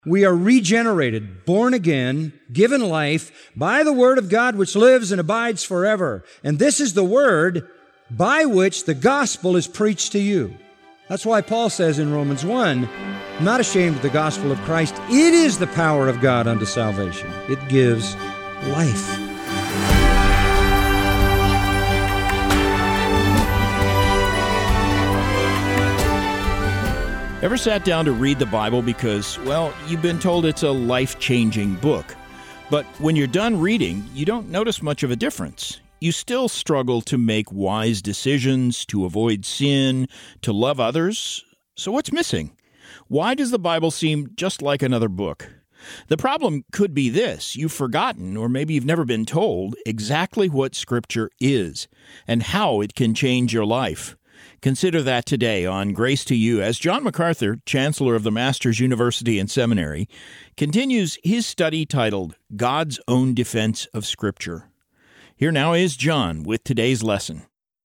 We are regenerated, born again, given life by the Word of God which lives and abides forever. And this is the Word by which the gospel is preached to you. That's why Paul says in Romans 1, I'm not ashamed of the gospel of Christ. It is the power of God unto salvation. It gives life. Ever sat down to read the Bible because, well, you've been told it's a life-changing book. But when you're done reading, you don't notice much of a difference. You still struggle to make wise decisions, to avoid sin, to love others. So what's missing? Why does the Bible seem just like another book? The problem could be this: you've forgotten, or maybe you've never been told, exactly what Scripture is and how it can change your life. Consider that today on Grace to You as John MacArthur, Chancellor of the Masters University and Seminary, continues his study titled God's Own Defense of Scripture. Here now is John with today's lesson.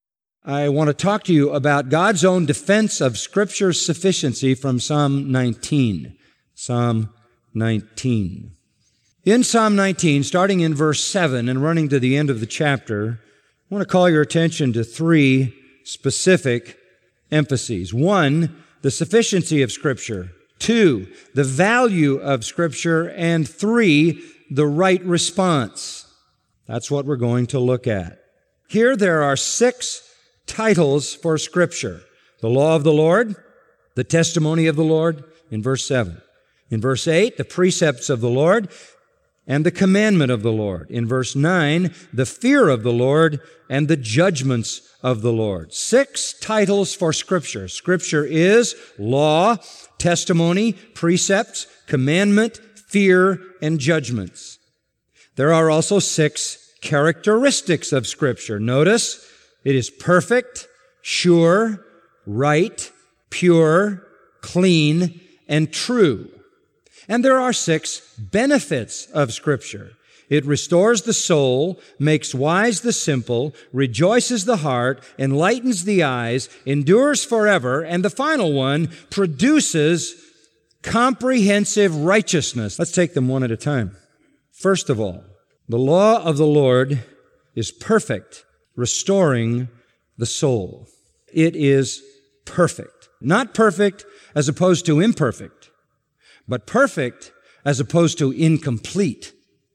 I want to talk to you about God's own defense of Scripture's sufficiency from Psalm 19. Psalm 19. In Psalm 19, starting in verse 7 and running to the end of the chapter, I want to call your attention to three specific emphases. 1, the sufficiency of Scripture. 2, the value of Scripture. And 3, the right response. That's what we're going to look at. Here there are 6 titles for Scripture. The law of the Lord, the testimony of the Lord, in verse 7. In verse 8, the precepts of the Lord and the commandment of the Lord. In verse 9, the fear of the Lord and the judgments of the Lord. 6 titles for Scripture. Scripture is law, testimony, precepts, commandment, fear, and judgments. There are also 6 characteristics of Scripture. Notice, it is perfect, sure, right, pure, clean, and true. And there are 6 benefits of Scripture. It restores the soul, makes wise the simple, rejoices the heart, enlightens the eyes, endures forever, and the final one, produces comprehensive righteousness. Let's take them one at a time. First of all, the law of the Lord is perfect, restoring the soul. It is perfect. Not perfect as opposed to imperfect, but perfect as opposed to incomplete.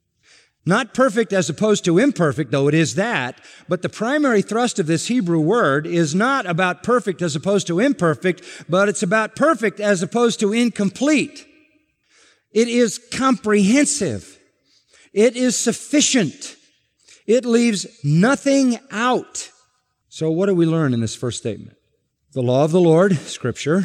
Not perfect as opposed to imperfect, though it is that, but the primary thrust of this Hebrew word is not about perfect as opposed to imperfect, but it's about perfect as opposed to incomplete. It is comprehensive. It is sufficient. It leaves nothing out. So what do we learn in this first statement? The law of the Lord, Scripture,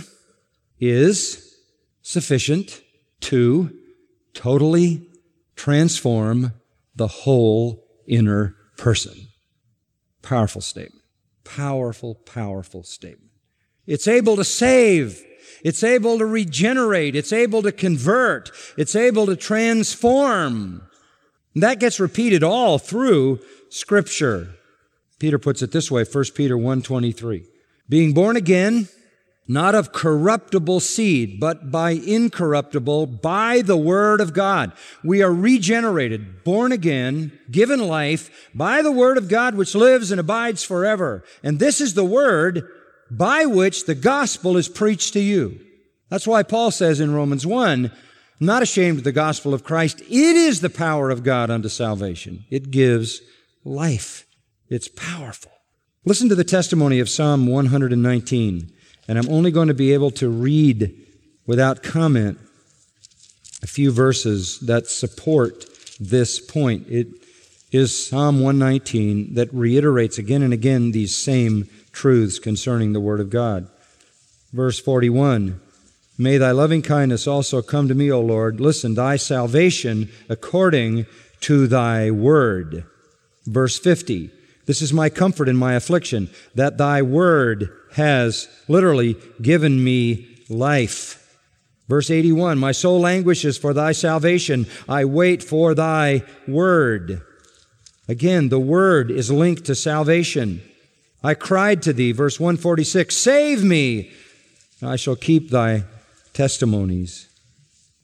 is sufficient to totally transform the whole inner person. Powerful statement. Powerful, powerful statement. It's able to save. It's able to regenerate. It's able to convert. It's able to transform. And that gets repeated all through Scripture. Peter puts it this way, 1 Peter 1:23. Being born again, not of corruptible seed, but by incorruptible, by the Word of God. We are regenerated, born again, given life by the Word of God which lives and abides forever. And this is the Word by which the gospel is preached to you. That's why Paul says in Romans 1, I'm not ashamed of the gospel of Christ. It is the power of God unto salvation. It gives life. It's powerful. Listen to the testimony of Psalm 119. And I'm only going to be able to read without comment a few verses that support this point. It is Psalm 119 that reiterates again and again these same truths concerning the Word of God. Verse 41, May thy loving kindness also come to me, O Lord. Listen, thy salvation according to thy word. Verse 50, This is my comfort in my affliction, that thy word has literally given me life. Verse 81, My soul languishes for thy salvation. I wait for thy word. Again, the word is linked to salvation. I cried to thee, verse 146, Save me! I shall keep thy testimonies.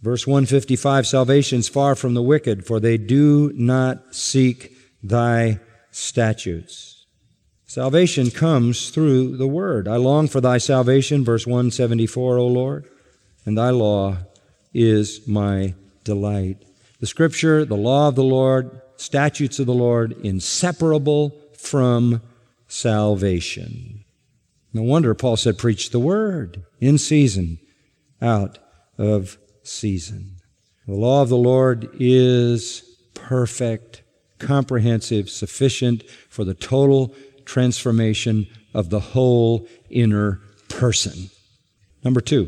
Verse 155, salvation's far from the wicked, for they do not seek thy statutes. Salvation comes through the Word. I long for thy salvation, verse 174, O Lord, and thy law is my delight. The Scripture, the law of the Lord, statutes of the Lord, inseparable from salvation. No wonder Paul said, preach the Word in season, out of season. The law of the Lord is perfect, comprehensive, sufficient for the total transformation of the whole inner person. Number two,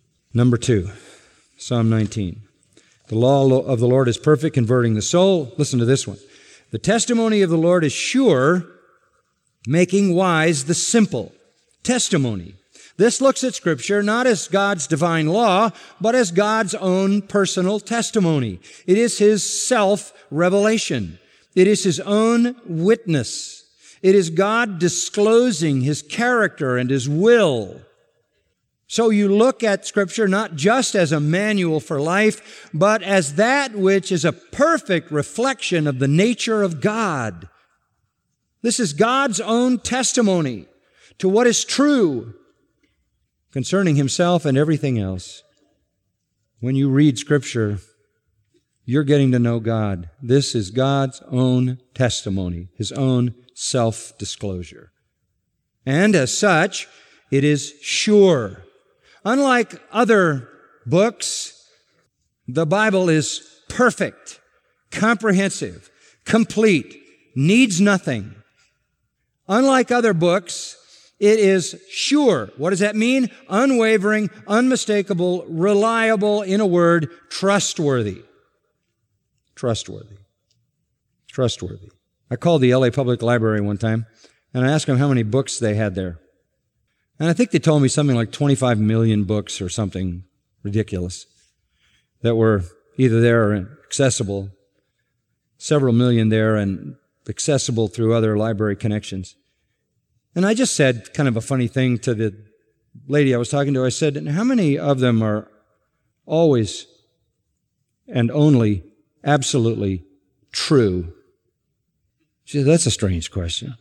Psalm 19. The law of the Lord is perfect, converting the soul. Listen to this one. The testimony of the Lord is sure, making wise the simple. Testimony. This looks at Scripture not as God's divine law, but as God's own personal testimony. It is His self-revelation. It is His own witness. It is God disclosing His character and His will. So you look at Scripture not just as a manual for life, but as that which is a perfect reflection of the nature of God. This is God's own testimony to what is true concerning Himself and everything else. When you read Scripture, you're getting to know God. This is God's own testimony, His own self-disclosure. And as such, it is sure. Unlike other books, the Bible is perfect, comprehensive, complete, needs nothing. Unlike other books, it is sure. What does that mean? Unwavering, unmistakable, reliable, in a word, trustworthy. Trustworthy. Trustworthy. I called the LA Public Library one time, and I asked them how many books they had there. And I think they told me something like 25 million books or something ridiculous that were either there or accessible, several million there and accessible through other library connections. And I just said kind of a funny thing to the lady I was talking to. I said, how many of them are always and only absolutely true? She said, that's a strange question.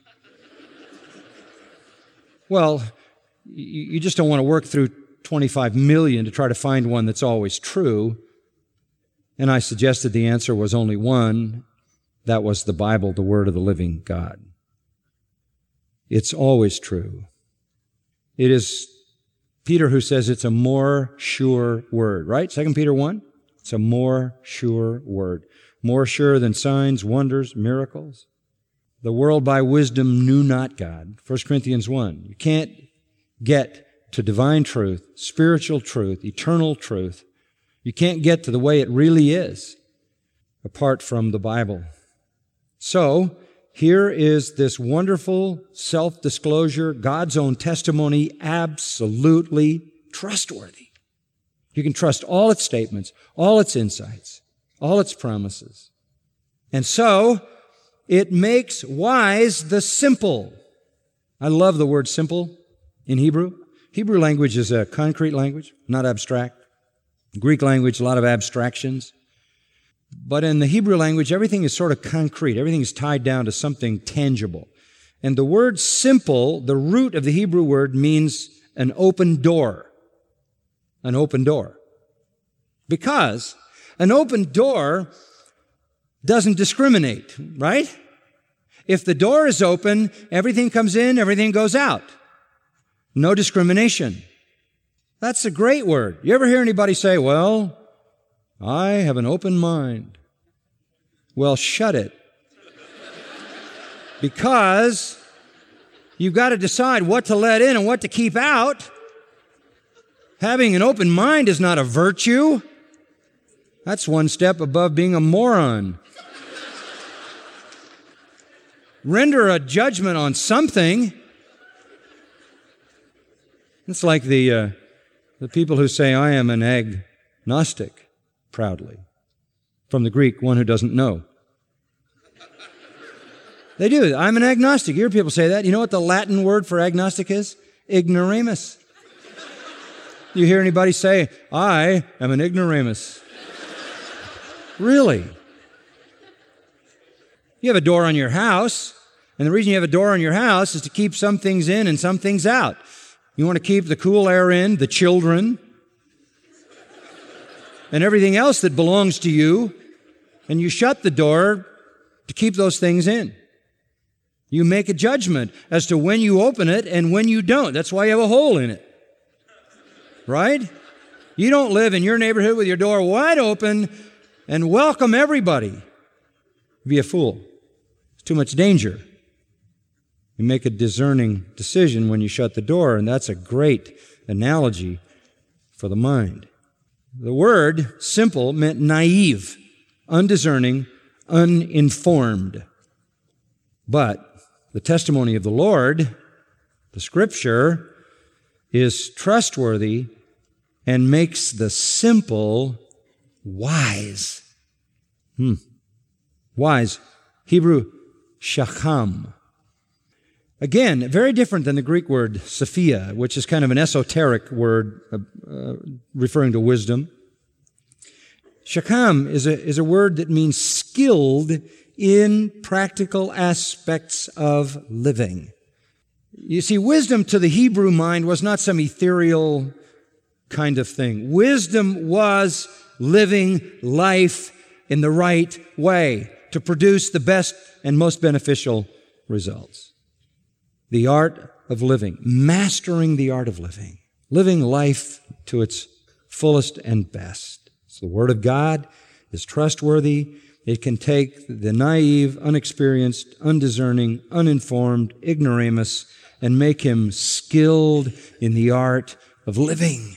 Well, you just don't want to work through 25 million to try to find one that's always true. And I suggested the answer was only one. That was the Bible, the Word of the living God. It's always true. It is Peter who says it's a more sure word, right? 2 Peter 1, it's a more sure word. More sure than signs, wonders, miracles. The world by wisdom knew not God. 1 Corinthians 1. You can't get to divine truth, spiritual truth, eternal truth. You can't get to the way it really is apart from the Bible. So, here is this wonderful self-disclosure, God's own testimony, absolutely trustworthy. You can trust all its statements, all its insights, all its promises. And so, it makes wise the simple. I love the word simple in Hebrew. Hebrew language is a concrete language, not abstract. Greek language, a lot of abstractions. But in the Hebrew language, everything is sort of concrete. Everything is tied down to something tangible. And the word simple, the root of the Hebrew word, means an open door. An open door. Because an open door doesn't discriminate, right? If the door is open, everything comes in, everything goes out. No discrimination. That's a great word. You ever hear anybody say, well, I have an open mind? Well, shut it. Because you've got to decide what to let in and what to keep out. Having an open mind is not a virtue. That's one step above being a moron. Render a judgment on something. It's like the people who say, I am an agnostic, proudly. From the Greek, one who doesn't know. They do. I'm an agnostic. You hear people say that. You know what the Latin word for agnostic is? Ignoramus. You hear anybody say, I am an ignoramus? Really? You have a door on your house, and the reason you have a door on your house is to keep some things in and some things out. You want to keep the cool air in, the children, and everything else that belongs to you, and you shut the door to keep those things in. You make a judgment as to when you open it and when you don't. That's why you have a hole in it. Right? You don't live in your neighborhood with your door wide open and welcome everybody. Be a fool. It's too much danger. You make a discerning decision when you shut the door, and that's a great analogy for the mind. The word simple meant naive, undiscerning, uninformed. But the testimony of the Lord, the Scripture, is trustworthy and makes the simple wise. Wise. Hebrew, shacham. Again, very different than the Greek word Sophia, which is kind of an esoteric word referring to wisdom. Shacham is a word that means skilled in practical aspects of living. You see, wisdom to the Hebrew mind was not some ethereal kind of thing. Wisdom was living life in the right way to produce the best and most beneficial results. The art of living, mastering the art of living, living life to its fullest and best. So the Word of God is trustworthy. It can take the naive, unexperienced, undiscerning, uninformed, ignoramus, and make him skilled in the art of living.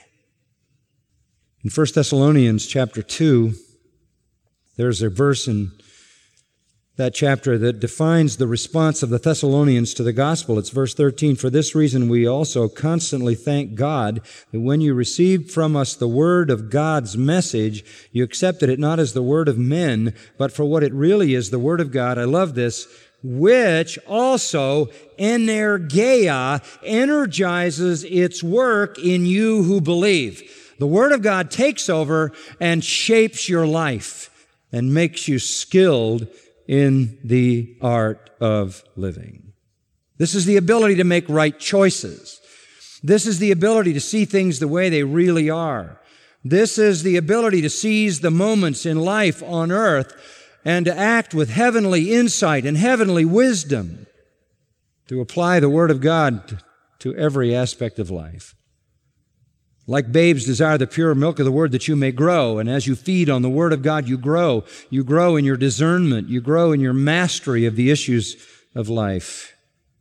In 1 Thessalonians chapter 2, there's a verse in that chapter that defines the response of the Thessalonians to the gospel. It's verse 13. For this reason we also constantly thank God that when you received from us the word of God's message, you accepted it not as the word of men, but for what it really is, the word of God. I love this. Which also energeia energizes its work in you who believe. The Word of God takes over and shapes your life and makes you skilled in the art of living. This is the ability to make right choices. This is the ability to see things the way they really are. This is the ability to seize the moments in life on earth and to act with heavenly insight and heavenly wisdom, to apply the Word of God to every aspect of life. Like babes desire the pure milk of the Word that you may grow, and as you feed on the Word of God, you grow. You grow in your discernment. You grow in your mastery of the issues of life.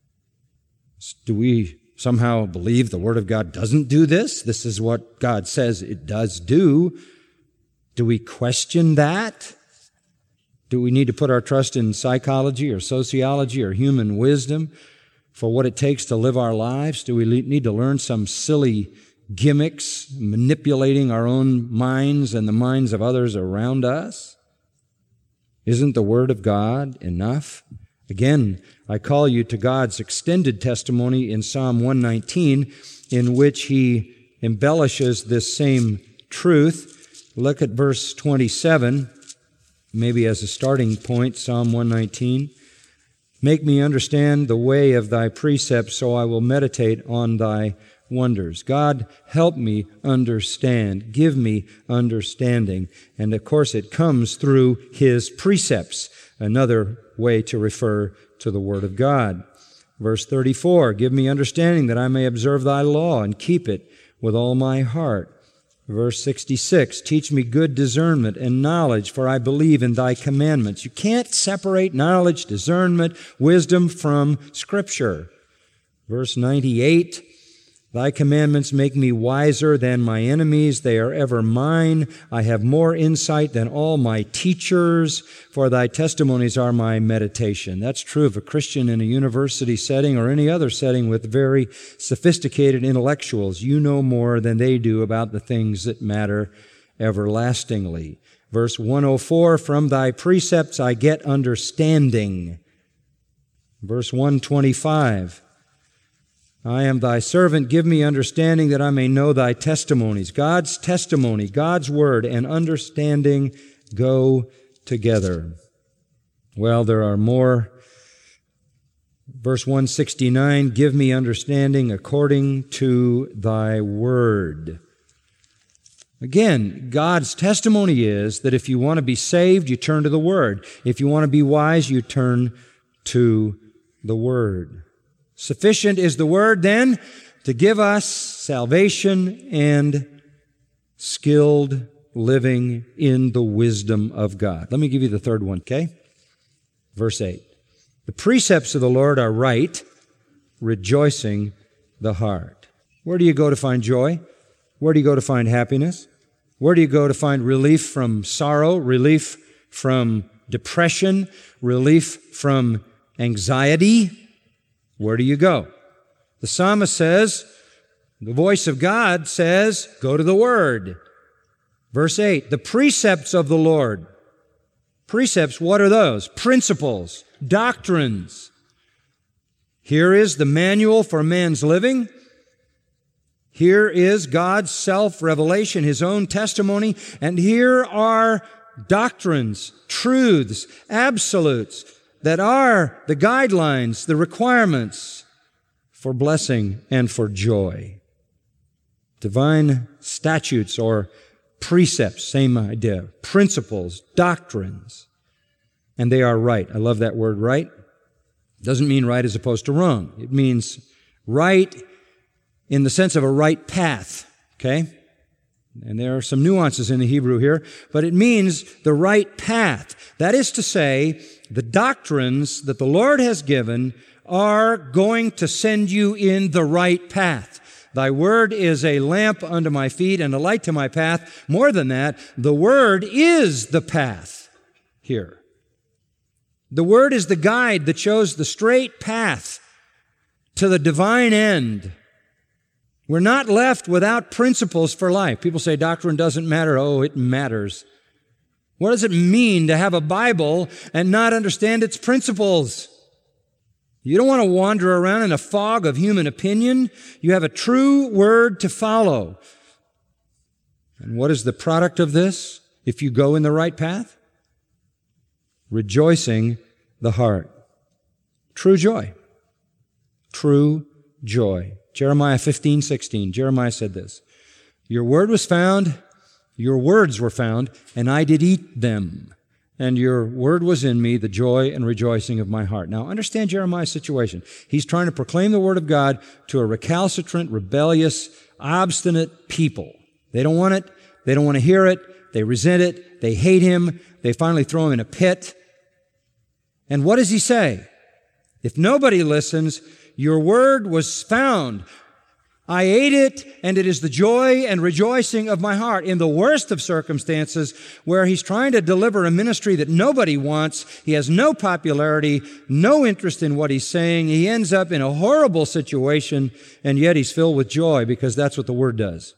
Do we somehow believe the Word of God doesn't do this? This is what God says it does do. Do we question that? Do we need to put our trust in psychology or sociology or human wisdom for what it takes to live our lives? Do we need to learn some silly gimmicks manipulating our own minds and the minds of others around us? Isn't the Word of God enough? Again, I call you to God's extended testimony in Psalm 119, in which He embellishes this same truth. Look at verse 27. Maybe as a starting point, Psalm 119. Make me understand the way of thy precepts, so I will meditate on thy wonders. God, help me understand. Give me understanding. And of course, it comes through His precepts, another way to refer to the Word of God. Verse 34, give me understanding that I may observe thy law and keep it with all my heart. Verse 66, teach me good discernment and knowledge, for I believe in thy commandments. You can't separate knowledge, discernment, wisdom from Scripture. Verse 98, thy commandments make me wiser than my enemies. They are ever mine. I have more insight than all my teachers, for thy testimonies are my meditation. That's true of a Christian in a university setting or any other setting with very sophisticated intellectuals. You know more than they do about the things that matter everlastingly. Verse 104, from thy precepts I get understanding. Verse 125, I am thy servant. Give me understanding that I may know thy testimonies. God's testimony, God's word, and understanding go together. Well, there are more. Verse 169, give me understanding according to thy word. Again, God's testimony is that if you want to be saved, you turn to the Word. If you want to be wise, you turn to the Word. Sufficient is the Word then to give us salvation and skilled living in the wisdom of God. Let me give you the third one, okay? Verse 8. The precepts of the Lord are right, rejoicing the heart. Where do you go to find joy? Where do you go to find happiness? Where do you go to find relief from sorrow, relief from depression, relief from anxiety? Where do you go? The psalmist says, the voice of God says, go to the Word. Verse 8, the precepts of the Lord. Precepts, what are those? Principles, doctrines. Here is the manual for man's living. Here is God's self-revelation, His own testimony, and here are doctrines, truths, absolutes that are the guidelines, the requirements for blessing and for joy. Divine statutes or precepts, same idea. Principles, doctrines, and they are right. I love that word, right. Doesn't mean right as opposed to wrong. It means right in the sense of a right path, okay? And there are some nuances in the Hebrew here, but it means the right path. That is to say, the doctrines that the Lord has given are going to send you in the right path. Thy word is a lamp unto my feet and a light to my path. More than that, the word is the path here. The word is the guide that shows the straight path to the divine end. We're not left without principles for life. People say doctrine doesn't matter. Oh, it matters. What does it mean to have a Bible and not understand its principles? You don't want to wander around in a fog of human opinion. You have a true word to follow. And what is the product of this if you go in the right path? Rejoicing the heart. True joy. True joy. Jeremiah 15:16. Jeremiah said this, your words were found, and I did eat them. And your word was in me, the joy and rejoicing of my heart. Now, understand Jeremiah's situation. He's trying to proclaim the word of God to a recalcitrant, rebellious, obstinate people. They don't want it. They don't want to hear it. They resent it. They hate him. They finally throw him in a pit. And what does he say? If nobody listens, your word was found. I ate it, and it is the joy and rejoicing of my heart. In the worst of circumstances, where he's trying to deliver a ministry that nobody wants, he has no popularity, no interest in what he's saying, he ends up in a horrible situation, and yet he's filled with joy because that's what the word does.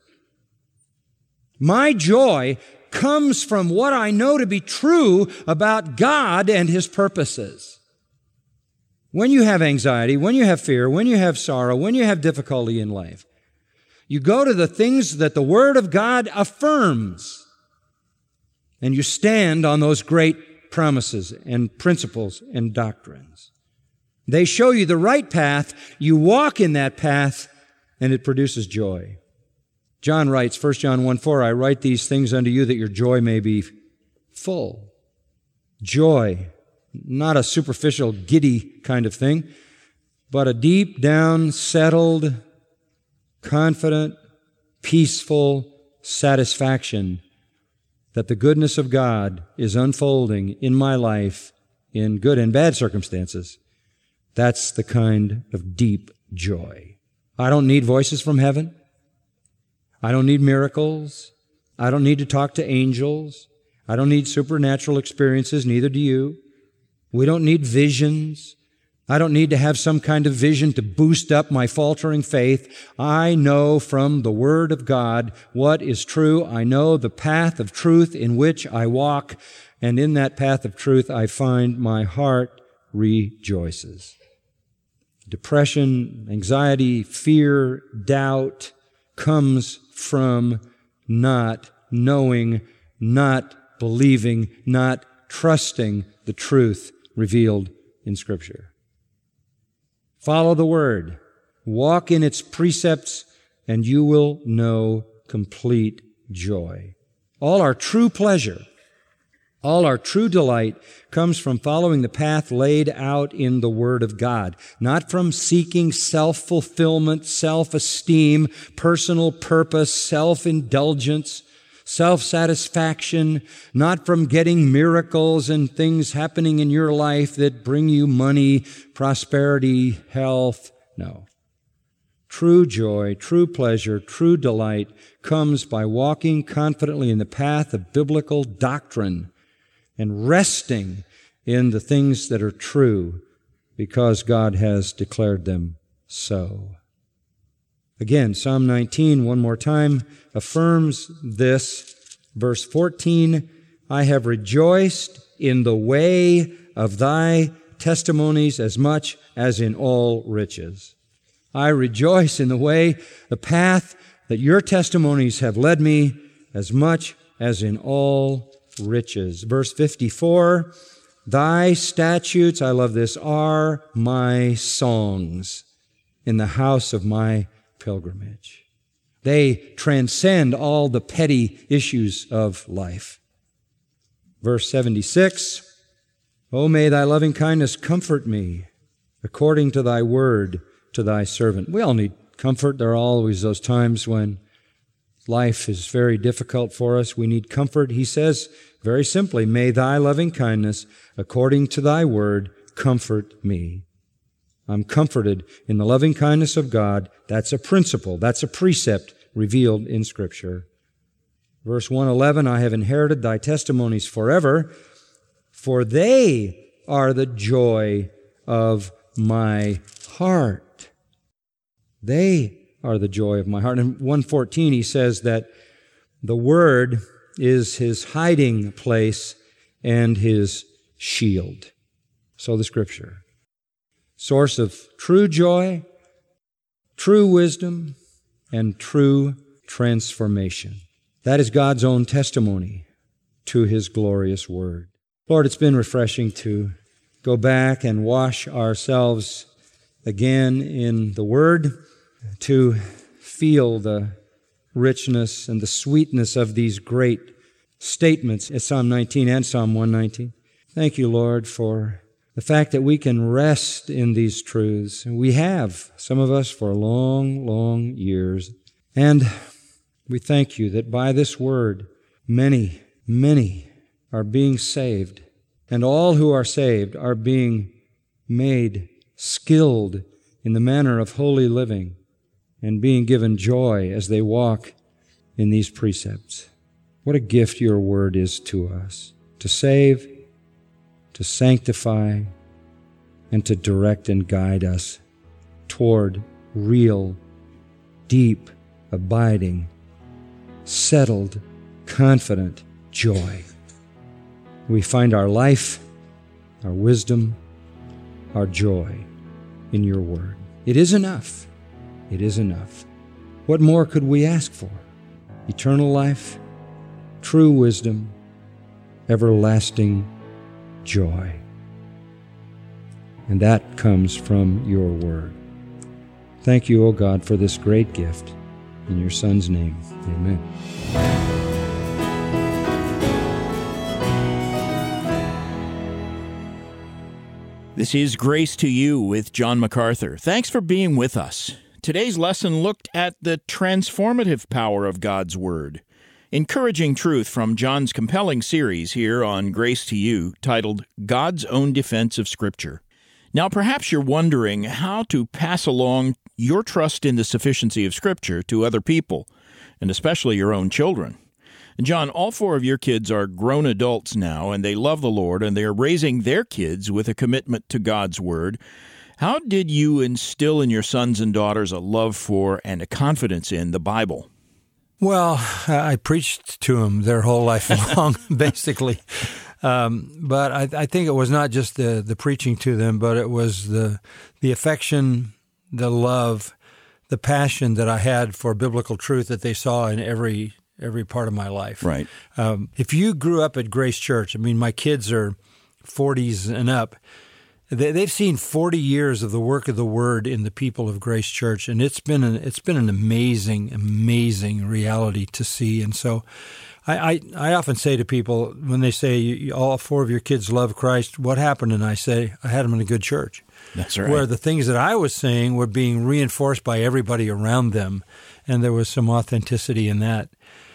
My joy comes from what I know to be true about God and His purposes. When you have anxiety, when you have fear, when you have sorrow, when you have difficulty in life, you go to the things that the Word of God affirms, and you stand on those great promises and principles and doctrines. They show you the right path, you walk in that path, and it produces joy. John writes, 1 John 1:4, I write these things unto you that your joy may be full. Joy. Not a superficial, giddy kind of thing, but a deep down, settled, confident, peaceful satisfaction that the goodness of God is unfolding in my life in good and bad circumstances. That's the kind of deep joy. I don't need voices from heaven. I don't need miracles. I don't need to talk to angels. I don't need supernatural experiences, neither do you. We don't need visions. I don't need to have some kind of vision to boost up my faltering faith. I know from the Word of God what is true. I know the path of truth in which I walk, and in that path of truth I find my heart rejoices. depression, anxiety, fear, doubt comes from not knowing, not believing, not trusting the truth revealed in Scripture. Follow the Word. Walk in its precepts, and you will know complete joy. All our true pleasure, all our true delight comes from following the path laid out in the Word of God, not from seeking self-fulfillment, self-esteem, personal purpose, self-indulgence, self-satisfaction, not from getting miracles and things happening in your life that bring you money, prosperity, health. No. True joy, true pleasure, true delight comes by walking confidently in the path of biblical doctrine and resting in the things that are true because God has declared them so. Again, Psalm 19, one more time, affirms this. Verse 14, I have rejoiced in the way of thy testimonies as much as in all riches. I rejoice in the way, the path that your testimonies have led me as much as in all riches. Verse 54, thy statutes, I love this, are my songs in the house of my pilgrimage. They transcend all the petty issues of life. Verse 76, O may thy loving kindness comfort me according to thy word to thy servant. We all need comfort. There are always those times when life is very difficult for us. We need comfort. He says very simply, may thy loving kindness according to thy word comfort me. I'm comforted in the loving kindness of God. That's a principle. That's a precept revealed in Scripture. Verse 111, I have inherited thy testimonies forever, for they are the joy of my heart. They are the joy of my heart. In 1:14, he says that the Word is his hiding place and his shield. So the Scripture. Source of true joy, true wisdom, and true transformation. That is God's own testimony to His glorious Word. Lord, it's been refreshing to go back and wash ourselves again in the Word, to feel the richness and the sweetness of these great statements in Psalm 19 and Psalm 119. Thank you, Lord, for the fact that we can rest in these truths. We have, some of us, for long, long years. And we thank you that by this word, many, many are being saved. And all who are saved are being made skilled in the manner of holy living and being given joy as they walk in these precepts. What a gift your word is to us, to save, to sanctify, and to direct and guide us toward real, deep, abiding, settled, confident joy. We find our life, our wisdom, our joy in your word. It is enough. It is enough. What more could we ask for? Eternal life, true wisdom, everlasting joy. And that comes from your word. Thank you, O God, for this great gift. In your Son's name, amen. This is Grace to You with John MacArthur. Thanks for being with us. Today's lesson looked at the transformative power of God's Word. Encouraging truth from John's compelling series here on Grace to You, titled God's Own Defense of Scripture. Now, perhaps you're wondering how to pass along your trust in the sufficiency of Scripture to other people, and especially your own children. John, all four of your kids are grown adults now, and they love the Lord, and they are raising their kids with a commitment to God's Word. How did you instill in your sons and daughters a love for and a confidence in the Bible? Well, I preached to them their whole life long, basically. But I think it was not just the preaching to them, but it was the affection, the love, the passion that I had for biblical truth that they saw in every part of my life. Right. If you grew up at Grace Church, I mean, my kids are 40s and up. They've seen 40 years of the work of the Word in the people of Grace Church, and it's been an amazing reality to see. And so I often say to people when they say, all 4 of your kids love Christ, what happened? And I say, I had them in a good church. That's right. Where the things that I was saying were being reinforced by everybody around them, and there was some authenticity in that.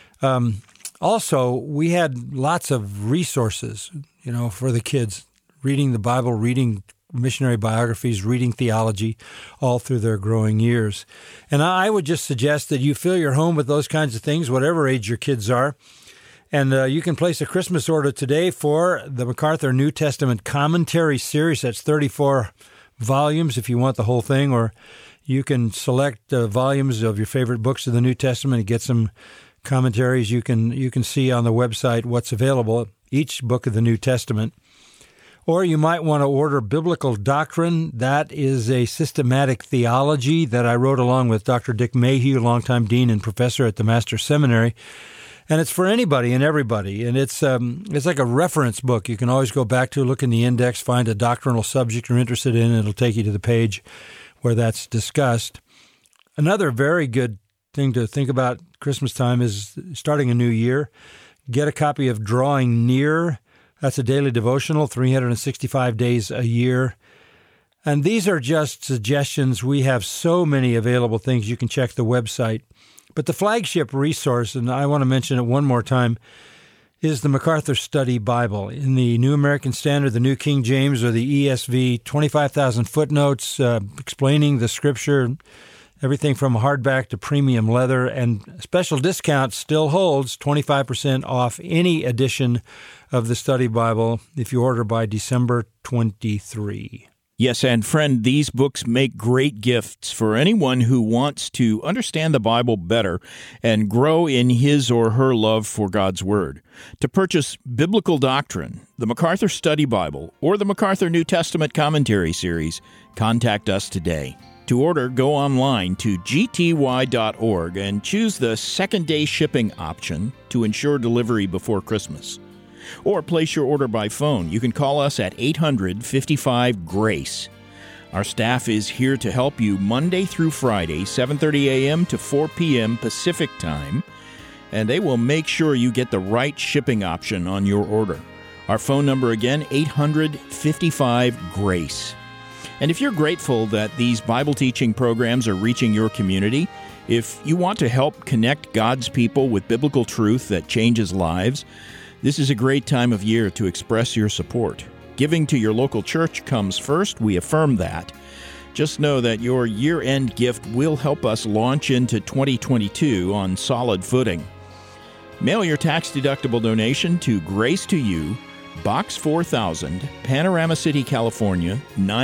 Also, we had lots of resources, for the kids, reading the Bible, reading missionary biographies, reading theology, all through their growing years. And I would just suggest that you fill your home with those kinds of things, whatever age your kids are. And you can place a Christmas order today for the MacArthur New Testament Commentary Series. That's 34 volumes if you want the whole thing, or you can select volumes of your favorite books of the New Testament and get some commentaries. You can see on the website what's available, each book of the New Testament. Or you might want to order Biblical Doctrine. That is a systematic theology that I wrote along with Dr. Dick Mayhew, longtime dean and professor at the Master's Seminary. And it's for anybody and everybody. And it's like a reference book. You can always go back to, look in the index, find a doctrinal subject you're interested in, and it'll take you to the page where that's discussed. Another very good thing to think about Christmas time is starting a new year. Get a copy of Drawing Near. That's a daily devotional, 365 days a year. And these are just suggestions. We have so many available things. You can check the website. But the flagship resource, and I want to mention it one more time, is the MacArthur Study Bible. In the New American Standard, the New King James, or the ESV, 25,000 footnotes explaining the Scripture, everything from hardback to premium leather, and special discount still holds 25% off any edition of the Study Bible if you order by December 23. Yes, and friend, these books make great gifts for anyone who wants to understand the Bible better and grow in his or her love for God's Word. To purchase Biblical Doctrine, the MacArthur Study Bible, or the MacArthur New Testament Commentary Series, contact us today. To order, go online to gty.org and choose the second-day shipping option to ensure delivery before Christmas. Or place your order by phone. You can call us at 800-55-GRACE. Our staff is here to help you Monday through Friday, 7:30 a.m. to 4 p.m. Pacific Time, and they will make sure you get the right shipping option on your order. Our phone number again, 800-55-GRACE. And if you're grateful that these Bible teaching programs are reaching your community, if you want to help connect God's people with biblical truth that changes lives, this is a great time of year to express your support. Giving to your local church comes first. We affirm that. Just know that your year-end gift will help us launch into 2022 on solid footing. Mail your tax-deductible donation to Grace to You, Box 4000, Panorama City, California,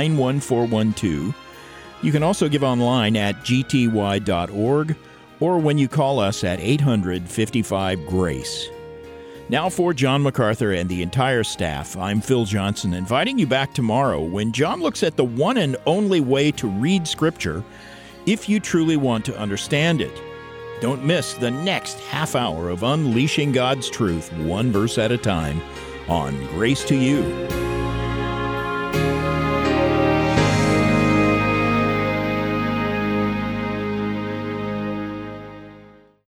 91412. You can also give online at gty.org or when you call us at 800-55-GRACE. Now for John MacArthur and the entire staff, I'm Phil Johnson, inviting you back tomorrow when John looks at the one and only way to read Scripture if you truly want to understand it. Don't miss the next half hour of unleashing God's truth one verse at a time on Grace to You.